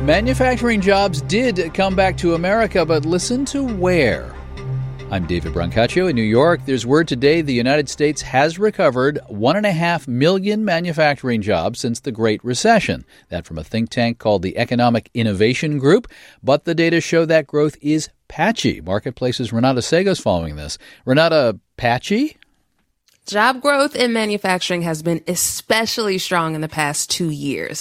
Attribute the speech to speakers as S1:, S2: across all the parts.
S1: Manufacturing jobs did come back to America, but listen to where. I'm David Brancaccio in New York. There's word today the United States has recovered 1.5 million manufacturing jobs since the Great Recession. That from a think tank called the Economic Innovation Group. But the data show that growth is patchy. Marketplace's Renata Sega's following this. Renata, patchy?
S2: Job growth in manufacturing has been especially strong in the past 2 years.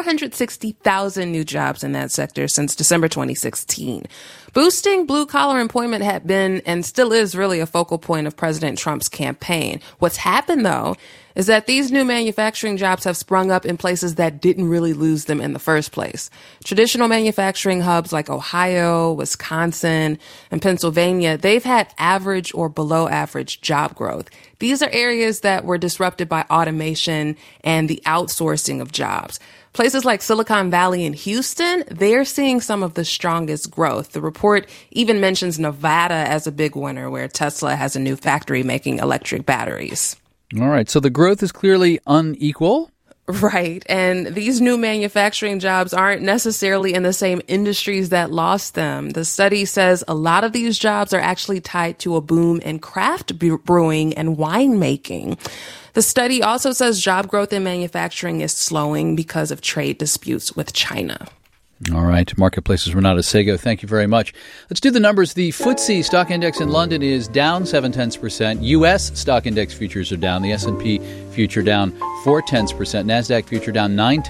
S2: 460,000 new jobs in that sector since December 2016. Boosting blue-collar employment had been and still is really a focal point of President Trump's campaign. What's happened, though, is that these new manufacturing jobs have sprung up in places that didn't really lose them in the first place. Traditional manufacturing hubs like Ohio, Wisconsin, and Pennsylvania, they've had average or below average job growth. These are areas that were disrupted by automation and the outsourcing of jobs. Places like Silicon Valley and Houston, they're seeing some of the strongest growth. The report even mentions Nevada as a big winner, where Tesla has a new factory making electric batteries.
S1: All right, so the growth is clearly unequal.
S2: Right. And these new manufacturing jobs aren't necessarily in the same industries that lost them. The study says a lot of these jobs are actually tied to a boom in craft brewing and winemaking. The study also says job growth in manufacturing is slowing because of trade disputes with China.
S1: All right. Marketplace's Renata Sego. Thank you very much. Let's do the numbers. The FTSE stock index in London is down 0.7%. U.S. stock index futures are down. The S&P future down 0.4%. NASDAQ future down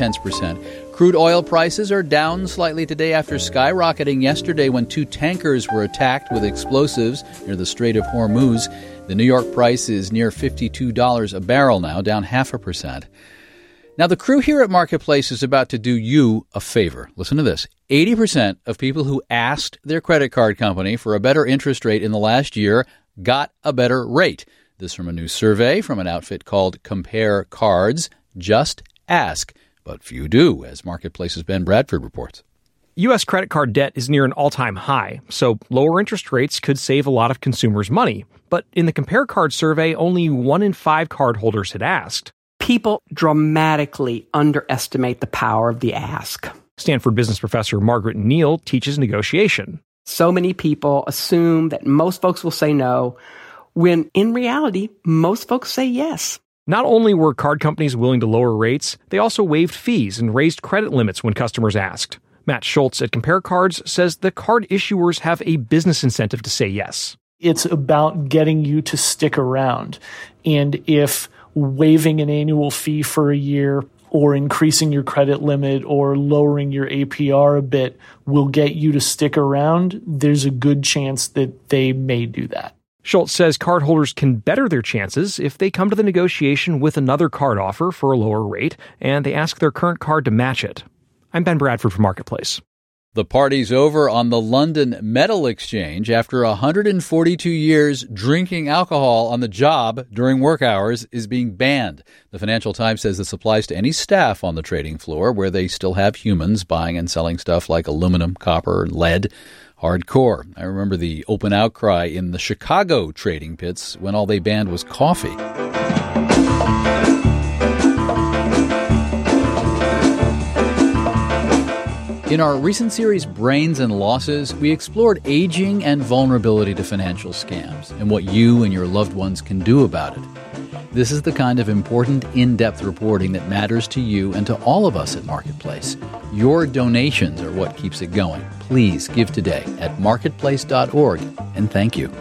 S1: 0.9%. Crude oil prices are down slightly today after skyrocketing yesterday when 2 tankers were attacked with explosives near the Strait of Hormuz. The New York price is near $52 a barrel now, down 0.5%. Now, the crew here at Marketplace is about to do you a favor. Listen to this. 80% of people who asked their credit card company for a better interest rate in the last year got a better rate. This from a new survey from an outfit called Compare Cards. Just ask. But few do, as Marketplace's Ben Bradford reports.
S3: U.S. credit card debt is near an all-time high, so lower interest rates could save a lot of consumers money. But in the Compare Cards survey, only 1 in 5 cardholders had asked.
S4: People dramatically underestimate the power of the ask.
S3: Stanford business professor Margaret Neal teaches negotiation.
S4: So many people assume that most folks will say no, when in reality, most folks say yes.
S3: Not only were card companies willing to lower rates, they also waived fees and raised credit limits when customers asked. Matt Schultz at Compare Cards says the card issuers have a business incentive to say yes.
S5: It's about getting you to stick around. And if waiving an annual fee for a year or increasing your credit limit or lowering your APR a bit will get you to stick around, there's a good chance that they may do that.
S3: Schultz says cardholders can better their chances if they come to the negotiation with another card offer for a lower rate and they ask their current card to match it. I'm Ben Bradford for Marketplace.
S1: The party's over on the London Metal Exchange after 142 years. Drinking alcohol on the job during work hours is being banned. The Financial Times says this applies to any staff on the trading floor where they still have humans buying and selling stuff like aluminum, copper, lead. Hardcore. I remember the open outcry in the Chicago trading pits when all they banned was coffee. In our recent series, Brains and Losses, we explored aging and vulnerability to financial scams and what you and your loved ones can do about it. This is the kind of important, in-depth reporting that matters to you and to all of us at Marketplace. Your donations are what keeps it going. Please give today at marketplace.org, and thank you.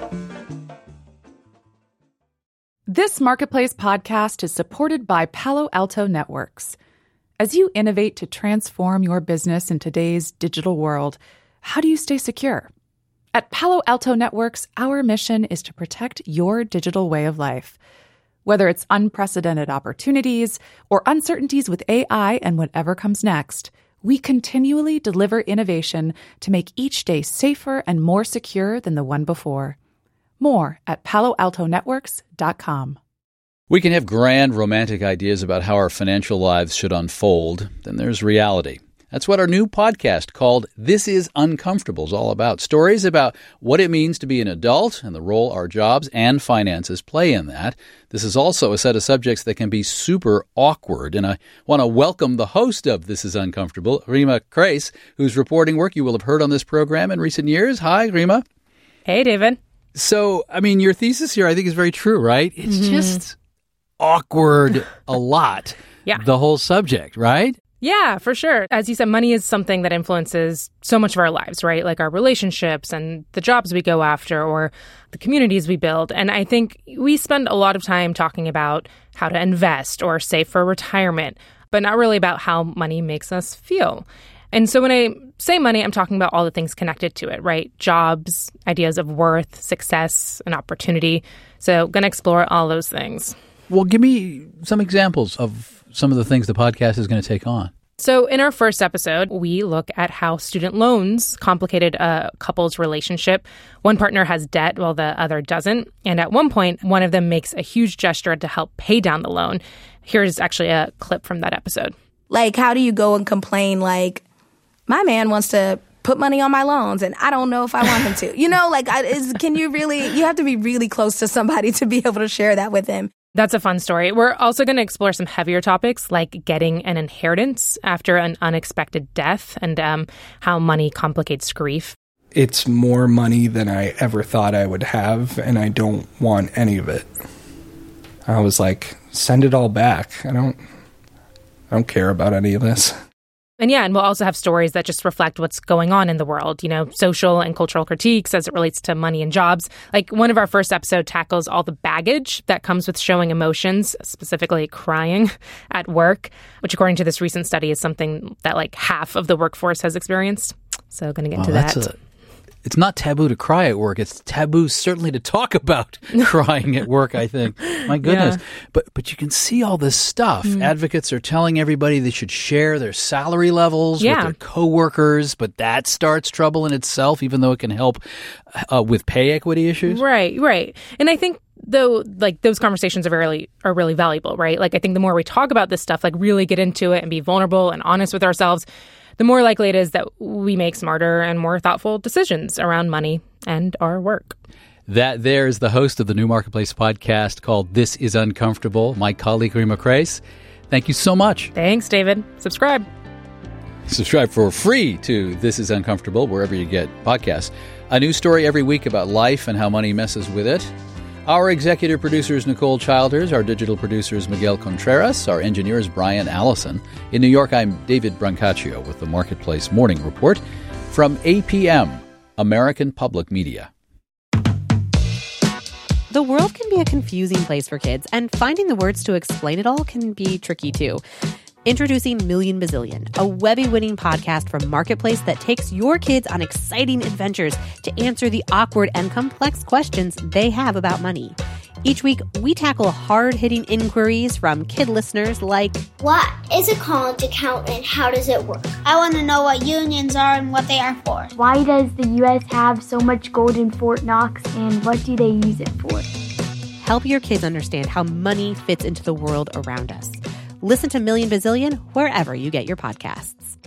S6: This Marketplace podcast is supported by Palo Alto Networks. As you innovate to transform your business in today's digital world, how do you stay secure? At Palo Alto Networks, our mission is to protect your digital way of life. Whether it's unprecedented opportunities or uncertainties with AI and whatever comes next, we continually deliver innovation to make each day safer and more secure than the one before. More at paloaltonetworks.com.
S1: We can have grand romantic ideas about how our financial lives should unfold. Then there's reality. That's what our new podcast called This is Uncomfortable is all about. Stories about what it means to be an adult and the role our jobs and finances play in that. This is also a set of subjects that can be super awkward. And I want to welcome the host of This is Uncomfortable, Rima Kreis, whose reporting work you will have heard on this program in recent years. Hi, Rima.
S7: Hey, David.
S1: So, I mean, your thesis here I think is very true, right? It's just awkward a lot.
S7: Yeah.
S1: The whole subject, right?
S7: Yeah, for sure. As you said, money is something that influences so much of our lives, right? Like our relationships and the jobs we go after or the communities we build. And I think we spend a lot of time talking about how to invest or save for retirement, but not really about how money makes us feel. And so when I say money, I'm talking about all the things connected to it, right? Jobs, ideas of worth, success, and opportunity. So going to explore all those things.
S1: Well, give me some examples of some of the things the podcast is going to take on.
S7: So in our first episode, we look at how student loans complicated a couple's relationship. One partner has debt while the other doesn't. And at one point, one of them makes a huge gesture to help pay down the loan. Here's actually a clip from that episode.
S8: Like, how do you go and complain, like, my man wants to put money on my loans and I don't know if I want him to? You know, like, can you really, you have to be really close to somebody to be able to share that with him.
S7: That's a fun story. We're also going to explore some heavier topics like getting an inheritance after an unexpected death and how money complicates grief.
S9: It's more money than I ever thought I would have, and I don't want any of it. I was like, send it all back. I don't care about any of this.
S7: And we'll also have stories that just reflect what's going on in the world, you know, social and cultural critiques as it relates to money and jobs. Like one of our first episodes tackles all the baggage that comes with showing emotions, specifically crying at work, which according to this recent study is something that like half of the workforce has experienced. So going to get into that.
S1: It's not taboo to cry at work. It's taboo certainly to talk about crying at work, I think. My goodness. Yeah. But you can see all this stuff. Advocates are telling everybody they should share their salary levels with their coworkers, but that starts trouble in itself, even though it can help with pay equity issues.
S7: Right. And I think though, like those conversations are really valuable, right? Like I think the more we talk about this stuff, like really get into it and be vulnerable and honest with ourselves, the more likely it is that we make smarter and more thoughtful decisions around money and our work.
S1: That there's the host of the New Marketplace podcast called This is Uncomfortable, my colleague Rima Kreis. Thank you so much.
S7: Thanks, David. Subscribe.
S1: Subscribe for free to This is Uncomfortable, wherever you get podcasts. A new story every week about life and how money messes with it. Our executive producer is Nicole Childers. Our digital producer is Miguel Contreras. Our engineer is Brian Allison. In New York, I'm David Brancaccio with the Marketplace Morning Report from APM, American Public Media.
S10: The world can be a confusing place for kids, and finding the words to explain it all can be tricky too. Introducing Million Bazillion, a Webby-winning podcast from Marketplace that takes your kids on exciting adventures to answer the awkward and complex questions they have about money. Each week, we tackle hard-hitting inquiries from kid listeners like,
S11: what is a college account and how does it work? I want to know what unions are and what they are for.
S12: Why does the U.S. have so much gold in Fort Knox and what do they use it for?
S10: Help your kids understand how money fits into the world around us. Listen to Million Bazillion wherever you get your podcasts.